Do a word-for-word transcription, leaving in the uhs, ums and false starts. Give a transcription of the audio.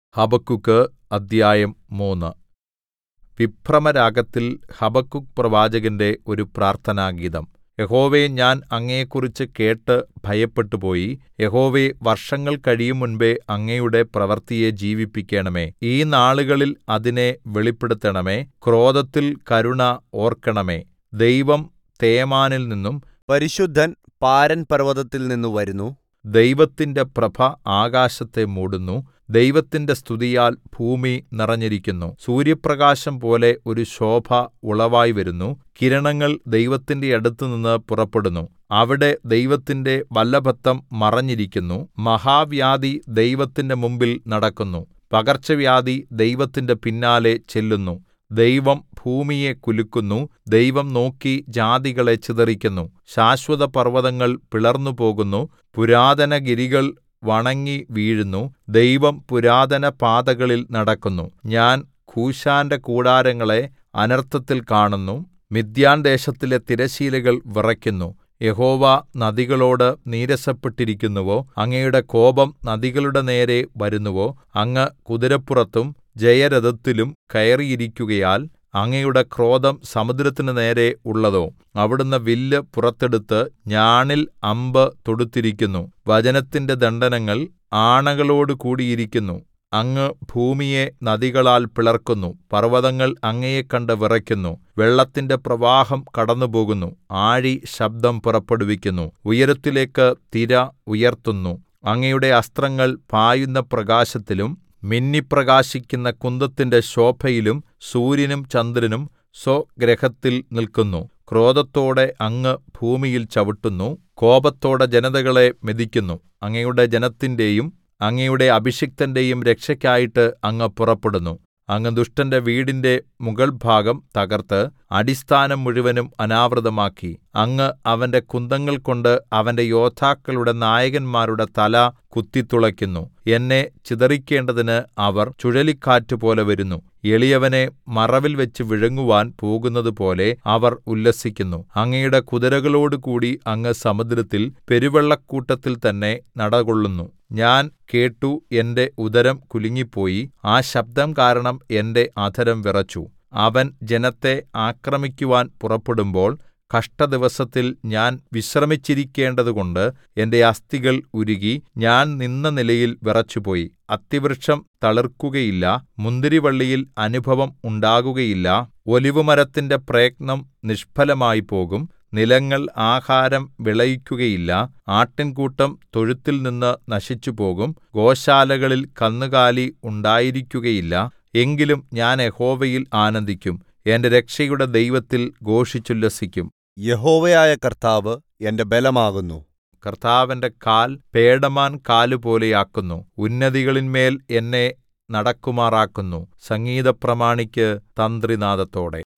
Habakkuk അദ്ധ്യായം മൂന്ന് വിഭ്രമരാഗത്തിൽ Habakkuk പ്രവാചകന്റെ ഒരു പ്രാർത്ഥനാഗീതം. യഹോവേ, ഞാൻ അങ്ങയെക്കുറിച്ച് കേട്ട് ഭയപ്പെട്ടുപോയി. യഹോവേ, വർഷങ്ങൾ കഴിയുംമുമ്പെ അങ്ങയുടെ പ്രവൃത്തിയെ ജീവിപ്പിക്കണമേ. ഈ നാളുകളിൽ അതിനെ വെളിപ്പെടുത്തണമേ. ക്രോധത്തിൽ കരുണ ഓർക്കണമേ. ദൈവം തേമാനിൽ നിന്നും പരിശുദ്ധൻ പാരൻ പർവ്വതത്തിൽനിന്നു വരുന്നു. ദൈവത്തിന്റെ പ്രഭ ആകാശത്തെ മൂടുന്നു. ദൈവത്തിന്റെ സ്തുതിയാൽ ഭൂമി നിറഞ്ഞിരിക്കുന്നു. സൂര്യപ്രകാശം പോലെ ഒരു ശോഭ ഉളവായി വരുന്നു. കിരണങ്ങൾ ദൈവത്തിന്റെ അടുത്തുനിന്ന് പുറപ്പെടുന്നു. അവിടെ ദൈവത്തിന്റെ വല്ലഭത്വം മറഞ്ഞിരിക്കുന്നു. മഹാവ്യാധി ദൈവത്തിന്റെ മുമ്പിൽ നടക്കുന്നു. പകർച്ചവ്യാധി ദൈവത്തിന്റെ പിന്നാലെ ചെല്ലുന്നു. ദൈവം ഭൂമിയെ കുലുക്കുന്നു. ദൈവം നോക്കി ജാതികളെ ചിതറിക്കുന്നു. ശാശ്വതപർവ്വതങ്ങൾ പിളർന്നുപോകുന്നു. പുരാതനഗിരികൾ വണങ്ങി വീഴുന്നു. ദൈവം പുരാതന പാതകളിൽ നടക്കുന്നു. ഞാൻ കൂശാന്റെ കൂടാരങ്ങളെ അനർത്ഥത്തിൽ കാണുന്നു. മിദ്യാൻദേശത്തിലെ തിരശ്ശീലകൾ വിറയ്ക്കുന്നു. യഹോവ നദികളോട് നീരസപ്പെട്ടിരിക്കുന്നുവോ? അങ്ങയുടെ കോപം നദികളുടെ നേരെ വരുന്നുവോ? അങ്ങ് കുതിരപ്പുറത്തും ജയരഥത്തിലും കയറിയിരിക്കുകയാൽ അങ്ങയുടെ ക്രോധം സമുദ്രത്തിന് നേരെ ഉള്ളതോ? അവിടുന്ന് വില്ല് പുറത്തെടുത്ത് ഞാണിൽ അമ്പ് തൊടുത്തിരിക്കുന്നു. വചനത്തിന്റെ ദണ്ഡനങ്ങൾ ആണകളോടുകൂടിയിരിക്കുന്നു. അങ്ങ് ഭൂമിയെ നദികളാൽ പിളർക്കുന്നു. പർവ്വതങ്ങൾ അങ്ങയെ കണ്ട് വിറയ്ക്കുന്നു. വെള്ളത്തിന്റെ പ്രവാഹം കടന്നുപോകുന്നു. ആഴി ശബ്ദം പുറപ്പെടുവിക്കുന്നു. ഉയരത്തിലേക്ക് തിര ഉയർത്തുന്നു. അങ്ങയുടെ അസ്ത്രങ്ങൾ പായുന്ന പ്രകാശത്തിലും മിന്നിപ്രകാശിക്കുന്ന കുന്തത്തിന്റെ ശോഭയിലും സൂര്യനും ചന്ദ്രനും സ്വഗൃഹത്തിൽ നില്ക്കുന്നു. ക്രോധത്തോടെ അങ്ങ് ഭൂമിയിൽ ചവിട്ടുന്നു. കോപത്തോടെ ജനതകളെ മെതിക്കുന്നു. അങ്ങയുടെ ജനത്തിന്റെയും അങ്ങയുടെ അഭിഷിക്തന്റെയും രക്ഷയ്ക്കായിട്ട് അങ്ങ് പുറപ്പെടുന്നു. അങ്ങ് ദുഷ്ടന്റെ വീടിന്റെ മുകൾഭാഗം തകർത്ത് അടിസ്ഥാനം മുഴുവനും അനാവൃതമാക്കി. അങ്ങ് അവന്റെ കുന്തങ്ങൾകൊണ്ട് അവന്റെ യോദ്ധാക്കളുടെ നായകന്മാരുടെ തല കുത്തിത്തുളയ്ക്കുന്നു. എന്നെ ചിതറിക്കേണ്ടതിന് അവർ ചുഴലിക്കാറ്റുപോലെ വരുന്നു. എളിയവനെ മറവിൽ വെച്ച് വിഴുങ്ങുവാൻ പോകുന്നതുപോലെ അവർ ഉല്ലസിക്കുന്നു. അങ്ങയുടെ കുതിരകളോടുകൂടി അങ്ങ് സമുദ്രത്തിൽ പെരുവെള്ളക്കൂട്ടത്തിൽ തന്നെ നടകൊള്ളുന്നു. ഞാൻ കേട്ടു, എന്റെ ഉദരം കുലുങ്ങിപ്പോയി. ആ ശബ്ദം കാരണം എന്റെ അധരം വിറച്ചു. അവൻ ജനത്തെ ആക്രമിക്കുവാൻ പുറപ്പെടുമ്പോൾ കഷ്ടദിവസത്തിൽ ഞാൻ വിശ്രമിച്ചിരിക്കേണ്ടതുകൊണ്ട് എന്റെ അസ്ഥികൾ ഉരുകി. ഞാൻ നിന്ന നിലയിൽ വിറച്ചുപോയി. അത്തിവൃക്ഷം തളിർക്കുകയില്ല. മുന്തിരിവള്ളിയിൽ അനുഭവം ഉണ്ടാകുകയില്ല. ഒലിവുമരത്തിന്റെ പ്രയത്നം നിഷ്ഫലമായിപ്പോകും. നിലങ്ങൾ ആഹാരം വിളയിക്കുകയില്ല. ആട്ടിൻകൂട്ടം തൊഴുത്തിൽനിന്ന് നശിച്ചുപോകും. ഗോശാലകളിൽ കന്നുകാലി ഉണ്ടായിരിക്കുകയില്ല. എങ്കിലും ഞാൻ യഹോവയിൽ ആനന്ദിക്കും. എന്റെ രക്ഷയുടെ ദൈവത്തിൽ ഘോഷിച്ചുല്ലസിക്കും. യഹോവയായ കർത്താവ് എന്റെ ബലമാകുന്നു. കർത്താവിന്റെ കാൽ പേടമാൻ കാലുപോലെയാക്കുന്നു. ഉന്നതികളിന്മേൽ എന്നെ നടക്കുമാറാക്കുന്നു. സംഗീതപ്രമാണിക്ക് തന്ത്രിനാദത്തോടെ